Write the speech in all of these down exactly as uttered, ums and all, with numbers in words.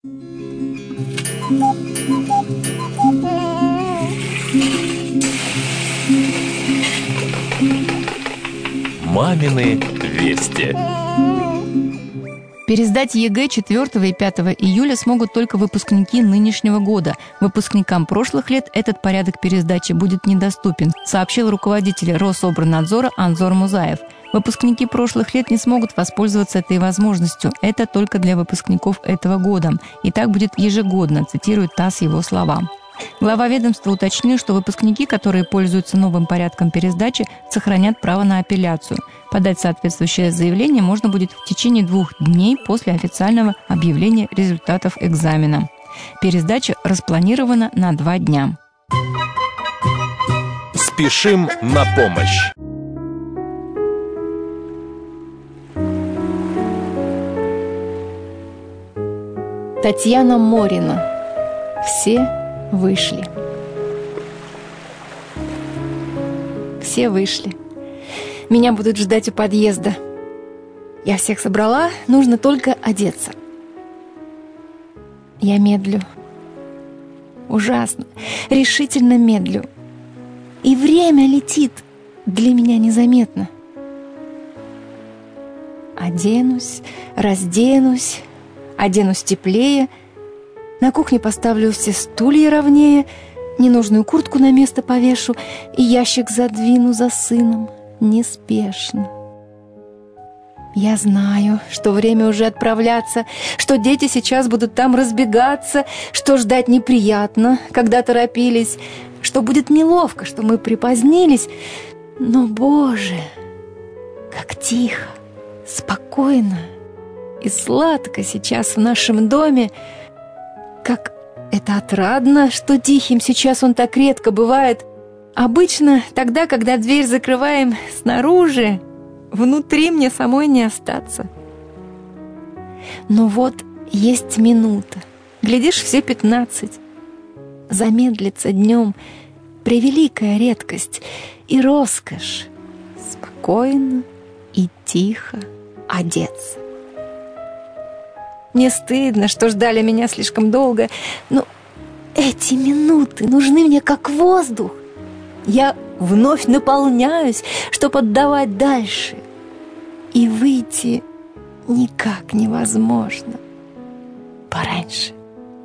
Мамины вести. Пересдать ЕГЭ четвёртого и пятого июля смогут только выпускники нынешнего года. Выпускникам прошлых лет этот порядок пересдачи будет недоступен, сообщил руководитель Рособорнадзора Анзор Музаев. Выпускники прошлых лет не смогут воспользоваться этой возможностью. Это только для выпускников этого года. И так будет ежегодно, цитирует ТАСС его слова. Глава ведомства уточнил, что выпускники, которые пользуются новым порядком пересдачи, сохранят право на апелляцию. Подать соответствующее заявление можно будет в течение двух дней после официального объявления результатов экзамена. Пересдача распланирована на два дня. Спешим на помощь. Татьяна Морина. Все вышли. Все вышли. Меня будут ждать у подъезда. Я всех собрала, нужно только одеться. Я медлю. Ужасно. Решительно медлю. И время летит для меня незаметно. Оденусь, разденусь, оденусь теплее. На кухне поставлю все стулья ровнее, ненужную куртку на место повешу и ящик задвину за сыном неспешно. Я знаю, что время уже отправляться, что дети сейчас будут там разбегаться, что ждать неприятно, когда торопились, что будет неловко, что мы припозднились. Но, Боже, как тихо, спокойно и сладко сейчас в нашем доме. Как это отрадно, что тихим сейчас он так редко бывает. Обычно тогда, когда дверь закрываем снаружи, внутри мне самой не остаться. Но вот есть минута, глядишь, все пятнадцать. Замедлиться днем — превеликая редкость и роскошь. Спокойно и тихо одеться. Мне стыдно, что ждали меня слишком долго, но эти минуты нужны мне как воздух. Я вновь наполняюсь, чтобы отдавать дальше. И выйти никак невозможно пораньше.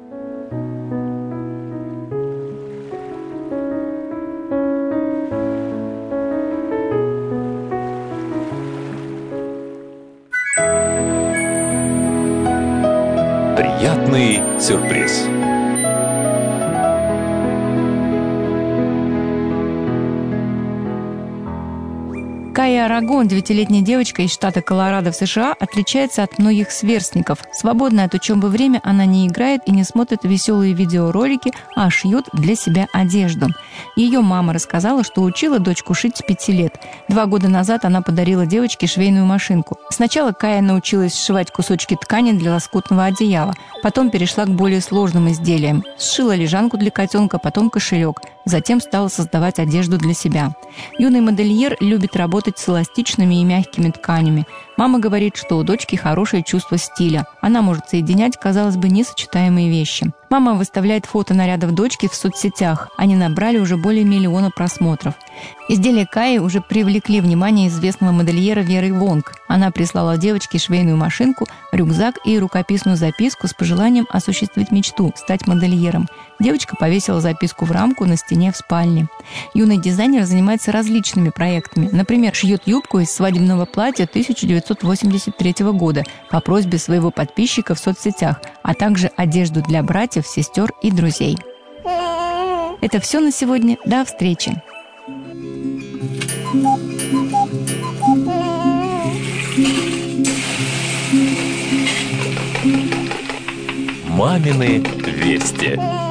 Приятный сюрприз. Кая Арагон, девятилетняя девочка из штата Колорадо в США, отличается от многих сверстников. В свободное от учебы время она не играет и не смотрит веселые видеоролики, а шьет для себя одежду. Ее мама рассказала, что учила дочку шить с пяти лет. Два года назад она подарила девочке швейную машинку. Сначала Кая научилась сшивать кусочки ткани для лоскутного одеяла. Потом перешла к более сложным изделиям. Сшила лежанку для котенка, потом кошелек. Затем стала создавать одежду для себя. Юный модельер любит работать с эластичными и мягкими тканями. Мама говорит, что у дочки хорошее чувство стиля. Она может соединять, казалось бы, несочетаемые вещи. Мама выставляет фото нарядов дочки в соцсетях. Они набрали уже более миллиона просмотров. Изделия Каи уже привлекли внимание известного модельера Веры Вонг. Она прислала девочке швейную машинку, рюкзак и рукописную записку с пожеланием осуществить мечту – стать модельером. Девочка повесила записку в рамку на стене в спальне. Юный дизайнер занимается различными проектами. Например, шьет юбку из свадебного платья тысяча девятьсот восемьдесят третьего года по просьбе своего подписчика в соцсетях, а также одежду для братьев, сестер и друзей. Это все на сегодня. До встречи! Мамины вести.